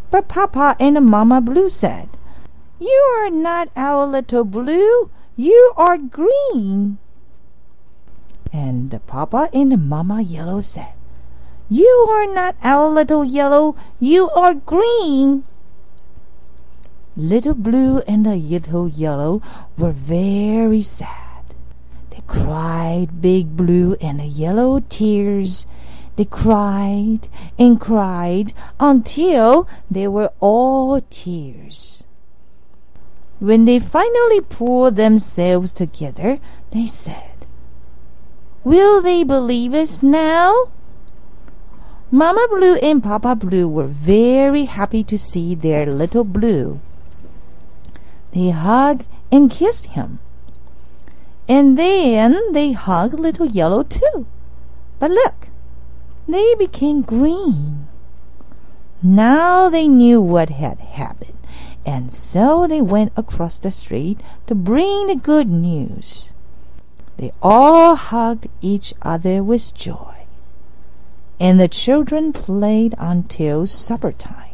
But Papa and Mamma Blue said, "You are not our little Blue, you are green." And the Papa and Mamma Yellow said, "You are not our little Yellow, you are green." Little Blue and the little Yellow were very sad. They cried big blue and yellow tears. They cried and cried until they were all tears. When they finally pulled themselves together, they said, "Will they believe us now?" Mamma Blue and Papa Blue were very happy to see their little Blue. They hugged and kissed him. And then they hugged little Yellow too. But look, they became green. Now they knew what had happened, and so they went across the street to bring the good news. They all hugged each other with joy, and the children played until supper time.